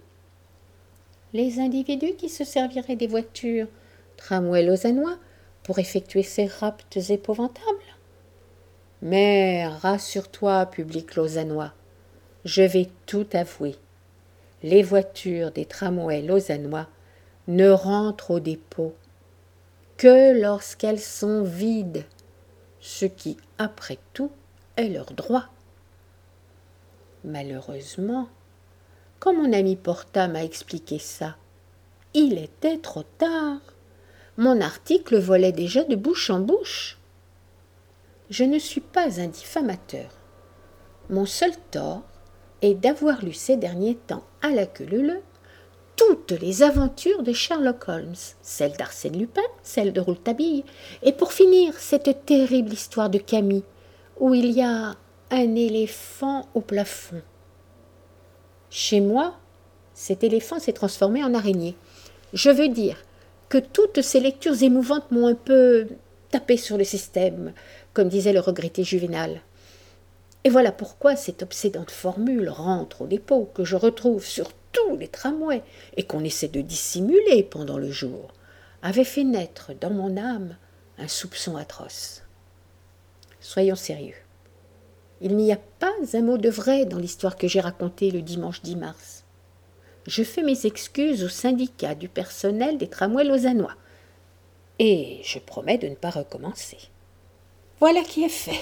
Les individus qui se serviraient des voitures tramway lausannois pour effectuer ces rapts épouvantables? Mais rassure-toi, public lausannois, je vais tout avouer. Les voitures des tramways lausannois ne rentrent au dépôt que lorsqu'elles sont vides, ce qui, après tout, est leur droit. Malheureusement, quand mon ami Porta m'a expliqué ça, il était trop tard. Mon article volait déjà de bouche en bouche. Je ne suis pas un diffamateur. Mon seul tort est d'avoir lu ces derniers temps à la queue leu toutes les aventures de Sherlock Holmes, celle d'Arsène Lupin, celle de Rouletabille, et pour finir, cette terrible histoire de Camille, où il y a un éléphant au plafond. Chez moi, cet éléphant s'est transformé en araignée. Je veux dire que toutes ces lectures émouvantes m'ont un peu tapé sur le système, comme disait le regretté Juvénal. Et voilà pourquoi cette obsédante formule rentre au dépôt que je retrouve sur tous les tramways et qu'on essaie de dissimuler pendant le jour, avait fait naître dans mon âme un soupçon atroce. Soyons sérieux. Il n'y a pas un mot de vrai dans l'histoire que j'ai racontée le dimanche 10 mars. Je fais mes excuses au syndicat du personnel des tramways lausannois et je promets de ne pas recommencer. Voilà qui est fait.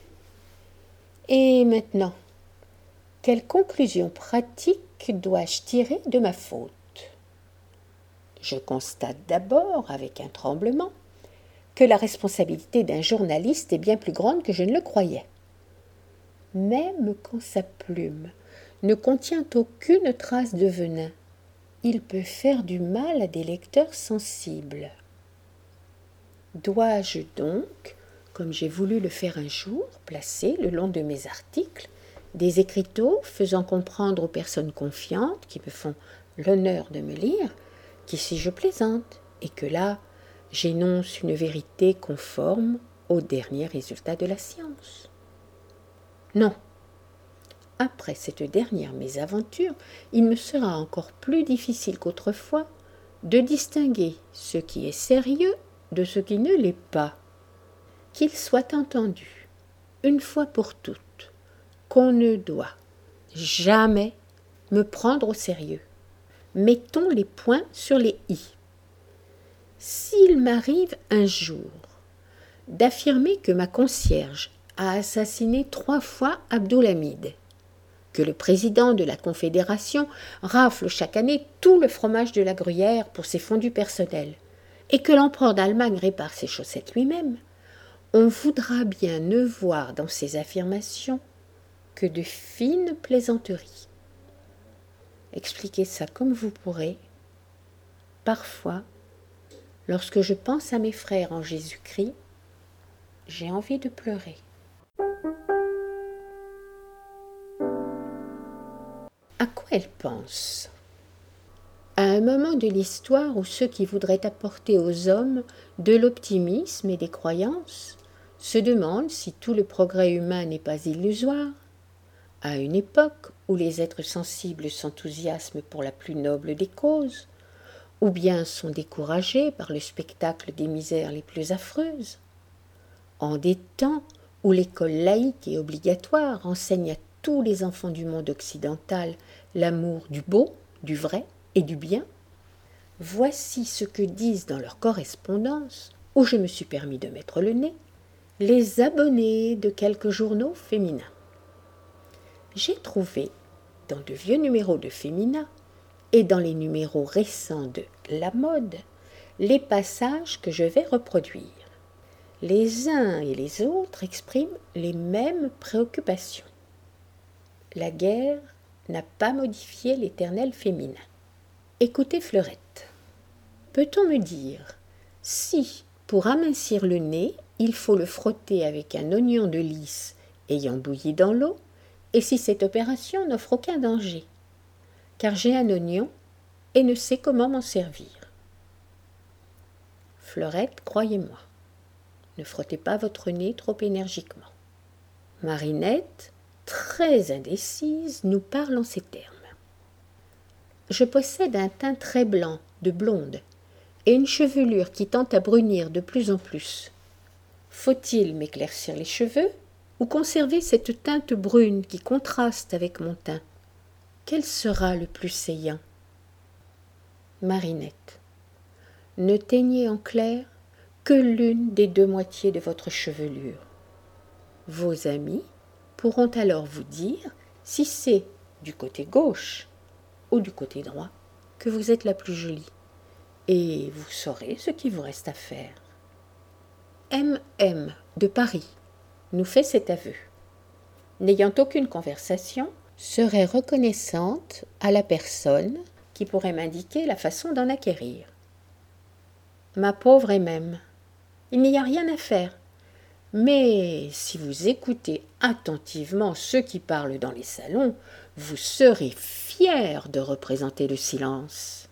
Et maintenant, quelle conclusion pratique dois-je tirer de ma faute? Je constate d'abord, avec un tremblement, que la responsabilité d'un journaliste est bien plus grande que je ne le croyais. Même quand sa plume ne contient aucune trace de venin, il peut faire du mal à des lecteurs sensibles. Dois-je donc, comme j'ai voulu le faire un jour, placer le long de mes articles des écriteaux faisant comprendre aux personnes confiantes qui me font l'honneur de me lire qu'ici je plaisante et que là j'énonce une vérité conforme aux derniers résultats de la science? Non. Après cette dernière mésaventure, il me sera encore plus difficile qu'autrefois de distinguer ce qui est sérieux de ce qui ne l'est pas. Qu'il soit entendu, une fois pour toutes, qu'on ne doit jamais me prendre au sérieux. Mettons les points sur les i. S'il m'arrive un jour d'affirmer que ma concierge a assassiné 3 fois Abdulhamid, que le président de la Confédération rafle chaque année tout le fromage de la gruyère pour ses fondus personnels, et que l'empereur d'Allemagne répare ses chaussettes lui-même, on voudra bien ne voir dans ces affirmations que de fines plaisanteries. Expliquez ça comme vous pourrez. Parfois, lorsque je pense à mes frères en Jésus-Christ, j'ai envie de pleurer. À quoi elle pense? À un moment de l'histoire où ceux qui voudraient apporter aux hommes de l'optimisme et des croyances se demandent si tout le progrès humain n'est pas illusoire, à une époque où les êtres sensibles s'enthousiasment pour la plus noble des causes, ou bien sont découragés par le spectacle des misères les plus affreuses, en des temps où l'école laïque et obligatoire enseigne à tous les enfants du monde occidental l'amour du beau, du vrai et du bien, voici ce que disent dans leur correspondance, où je me suis permis de mettre le nez, les abonnés de quelques journaux féminins. J'ai trouvé, dans de vieux numéros de Femina et dans les numéros récents de La Mode, les passages que je vais reproduire. Les uns et les autres expriment les mêmes préoccupations. La guerre n'a pas modifié l'éternel féminin. Écoutez Fleurette. Peut-on me dire si, pour amincir le nez, il faut le frotter avec un oignon de lys ayant bouilli dans l'eau, et si cette opération n'offre aucun danger, car j'ai un oignon et ne sais comment m'en servir. Fleurette, croyez-moi, ne frottez pas votre nez trop énergiquement. Marinette, très indécise, nous parle en ces termes. Je possède un teint très blanc, de blonde, et une chevelure qui tend à brunir de plus en plus. Faut-il m'éclaircir les cheveux ou conserver cette teinte brune qui contraste avec mon teint? Quel sera le plus saillant? Marinette. Ne teignez en clair que l'une des deux moitiés de votre chevelure. Vos amis pourront alors vous dire si c'est du côté gauche ou du côté droit que vous êtes la plus jolie, et vous saurez ce qu'il vous reste à faire. M.M. de Paris nous fait cet aveu. N'ayant aucune conversation, serait reconnaissante à la personne qui pourrait m'indiquer la façon d'en acquérir. Ma pauvre M.M., il n'y a rien à faire. Mais si vous écoutez attentivement ceux qui parlent dans les salons, vous serez fiers de représenter le silence.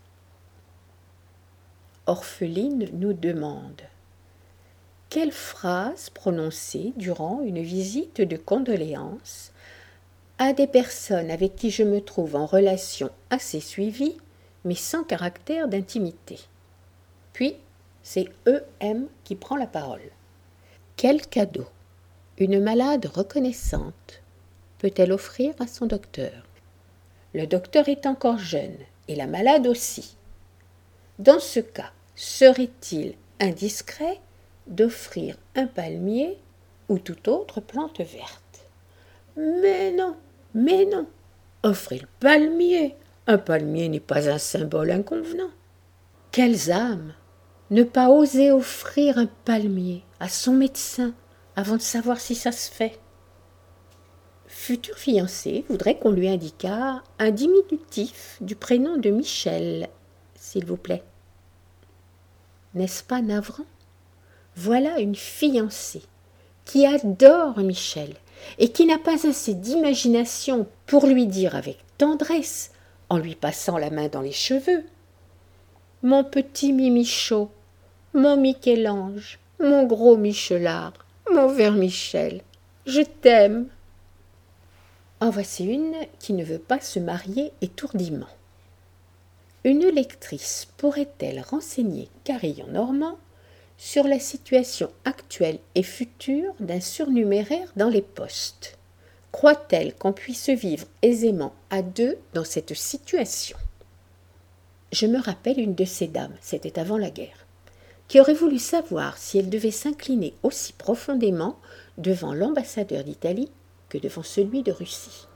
Orpheline nous demande: quelle phrase prononcer durant une visite de condoléances à des personnes avec qui je me trouve en relation assez suivie, mais sans caractère d'intimité? Puis, c'est E.M. qui prend la parole. Quel cadeau une malade reconnaissante peut-elle offrir à son docteur? Le docteur est encore jeune, et la malade aussi. Dans ce cas, serait-il indiscret d'offrir un palmier ou toute autre plante verte? Mais non, offrez le palmier. Un palmier n'est pas un symbole inconvenant. Quelles âmes ne pas oser offrir un palmier à son médecin avant de savoir si ça se fait? Futur fiancé voudrait qu'on lui indiquât un diminutif du prénom de Michel, s'il vous plaît. N'est-ce pas navrant? Voilà une fiancée qui adore Michel et qui n'a pas assez d'imagination pour lui dire avec tendresse, en lui passant la main dans les cheveux: mon petit Mimichaud, mon Michel-Ange, mon gros Michelard, mon Vermichel, je t'aime. En voici une qui ne veut pas se marier étourdiment. Une lectrice pourrait-elle renseigner Carillon Normand sur la situation actuelle et future d'un surnuméraire dans les postes? Croit-elle qu'on puisse vivre aisément à deux dans cette situation? Je me rappelle une de ces dames, c'était avant la guerre, qui aurait voulu savoir si elle devait s'incliner aussi profondément devant l'ambassadeur d'Italie que devant celui de Russie.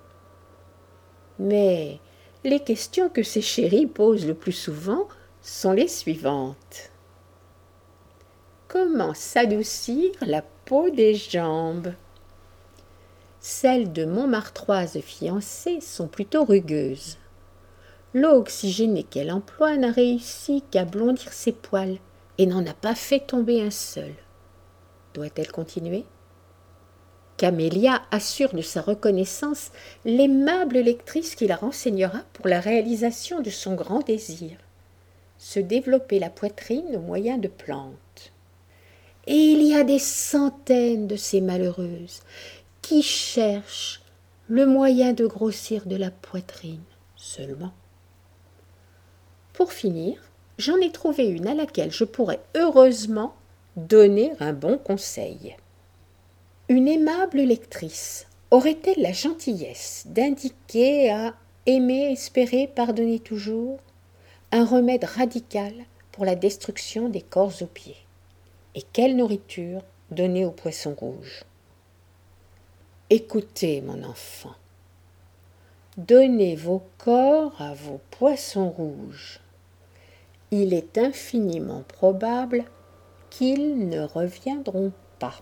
Mais les questions que ces chéris posent le plus souvent sont les suivantes. Comment s'adoucir la peau des jambes? Celles de Montmartroises fiancées sont plutôt rugueuses. L'eau oxygénée qu'elle emploie n'a réussi qu'à blondir ses poils et n'en a pas fait tomber un seul. Doit-elle continuer? Camélia assure de sa reconnaissance l'aimable lectrice qui la renseignera pour la réalisation de son grand désir: se développer la poitrine au moyen de plantes. Et il y a des centaines de ces malheureuses qui cherchent le moyen de grossir de la poitrine seulement. Pour finir, j'en ai trouvé une à laquelle je pourrais heureusement donner un bon conseil. Une aimable lectrice aurait-elle la gentillesse d'indiquer à aimer, espérer, pardonner toujours un remède radical pour la destruction des corps aux pieds? Et quelle nourriture donner aux poissons rouges? Écoutez, mon enfant, donnez vos corps à vos poissons rouges. Il est infiniment probable qu'ils ne reviendront pas.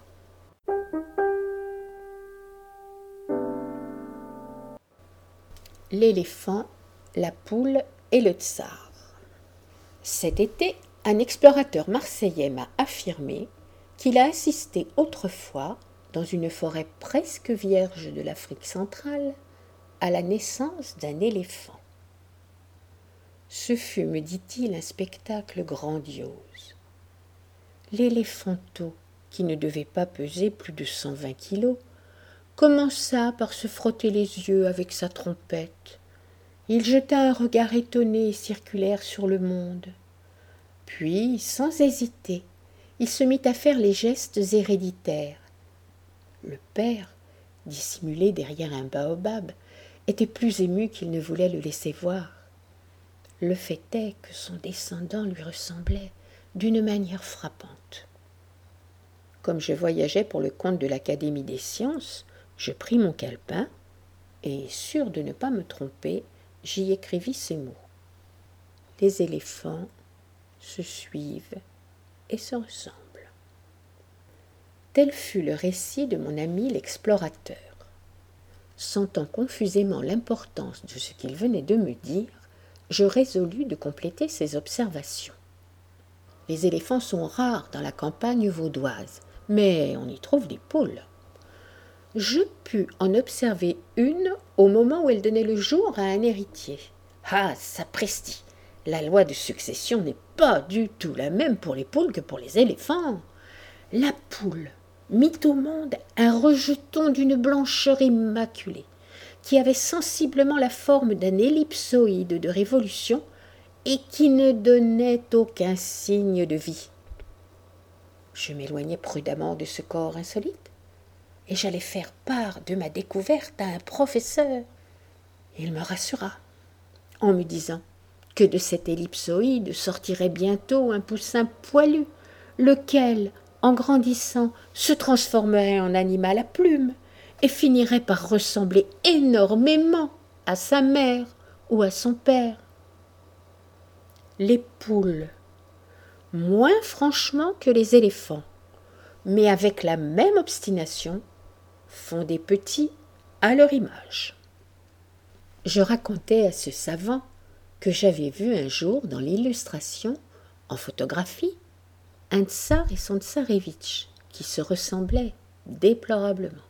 L'éléphant, la poule et le tsar. Cet été, un explorateur marseillais m'a affirmé qu'il a assisté autrefois, dans une forêt presque vierge de l'Afrique centrale, à la naissance d'un éléphant. Ce fut, me dit-il, un spectacle grandiose. L'éléphanteau, qui ne devait pas peser plus de 120 kilos, commença par se frotter les yeux avec sa trompette. Il jeta un regard étonné et circulaire sur le monde. Puis, sans hésiter, il se mit à faire les gestes héréditaires. Le père, dissimulé derrière un baobab, était plus ému qu'il ne voulait le laisser voir. Le fait est que son descendant lui ressemblait d'une manière frappante. Comme je voyageais pour le compte de l'Académie des sciences, je pris mon calepin et, sûr de ne pas me tromper, j'y écrivis ces mots. Les éléphants se suivent et se ressemblent. Tel fut le récit de mon ami l'explorateur. Sentant confusément l'importance de ce qu'il venait de me dire, je résolus de compléter ses observations. Les éléphants sont rares dans la campagne vaudoise, mais on y trouve des poules. Je pus en observer une au moment où elle donnait le jour à un héritier. Ah, sapristi! La loi de succession n'est pas du tout la même pour les poules que pour les éléphants. La poule mit au monde un rejeton d'une blancheur immaculée, qui avait sensiblement la forme d'un ellipsoïde de révolution et qui ne donnait aucun signe de vie. Je m'éloignai prudemment de ce corps insolite, et j'allais faire part de ma découverte à un professeur. Il me rassura, en me disant que de cet ellipsoïde sortirait bientôt un poussin poilu, lequel, en grandissant, se transformerait en animal à plumes et finirait par ressembler énormément à sa mère ou à son père. Les poules, moins franchement que les éléphants, mais avec la même obstination, font des petits à leur image. Je racontai à ce savant que j'avais vu un jour dans l'illustration, en photographie, un tsar et son tsarévitch qui se ressemblaient déplorablement.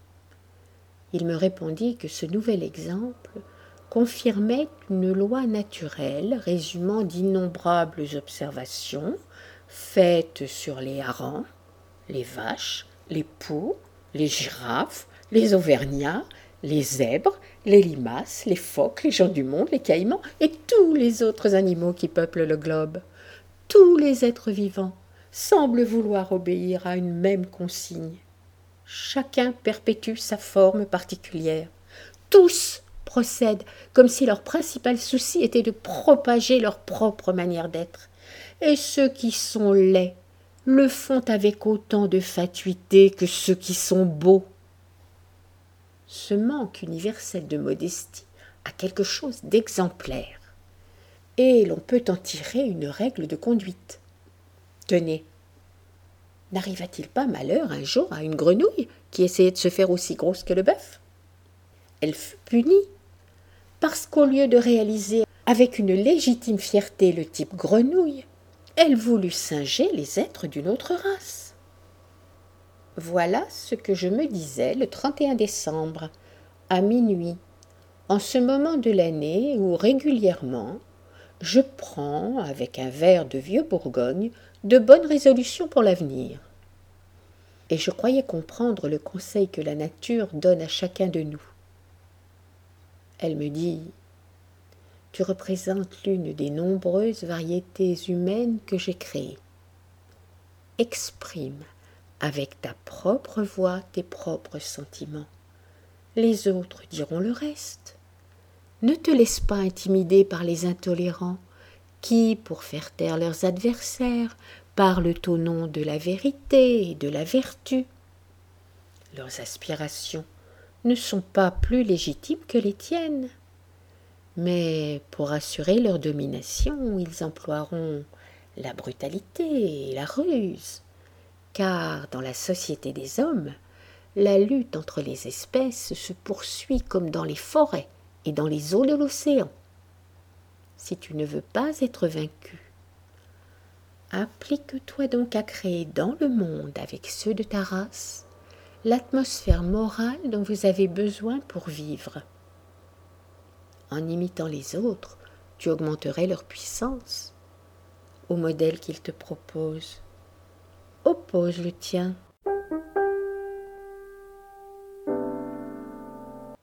Il me répondit que ce nouvel exemple confirmait une loi naturelle résumant d'innombrables observations faites sur les harengs, les vaches, les poux, les girafes, les auvergnats, les zèbres, les limaces, les phoques, les gens du monde, les caïmans et tous les autres animaux qui peuplent le globe. Tous les êtres vivants semblent vouloir obéir à une même consigne. Chacun perpétue sa forme particulière. Tous procèdent comme si leur principal souci était de propager leur propre manière d'être. Et ceux qui sont laids le font avec autant de fatuité que ceux qui sont beaux. Ce manque universel de modestie a quelque chose d'exemplaire, et l'on peut en tirer une règle de conduite. Tenez, n'arriva-t-il pas malheur un jour à une grenouille qui essayait de se faire aussi grosse que le bœuf? Elle fut punie, parce qu'au lieu de réaliser avec une légitime fierté le type grenouille, elle voulut singer les êtres d'une autre race. Voilà ce que je me disais le 31 décembre, à minuit, en ce moment de l'année où régulièrement je prends, avec un verre de vieux Bourgogne, de bonnes résolutions pour l'avenir. Et je croyais comprendre le conseil que la nature donne à chacun de nous. Elle me dit « Tu représentes l'une des nombreuses variétés humaines que j'ai créées. Exprime avec ta propre voix tes propres sentiments. Les autres diront le reste. Ne te laisse pas intimider par les intolérants qui, pour faire taire leurs adversaires, parlent au nom de la vérité et de la vertu. Leurs aspirations ne sont pas plus légitimes que les tiennes. Mais pour assurer leur domination, ils emploieront la brutalité et la ruse, car dans la société des hommes, la lutte entre les espèces se poursuit comme dans les forêts et dans les eaux de l'océan. Si tu ne veux pas être vaincu, applique-toi donc à créer dans le monde, avec ceux de ta race, l'atmosphère morale dont vous avez besoin pour vivre. En imitant les autres, tu augmenterais leur puissance. Au modèle qu'ils te proposent, oppose le tien.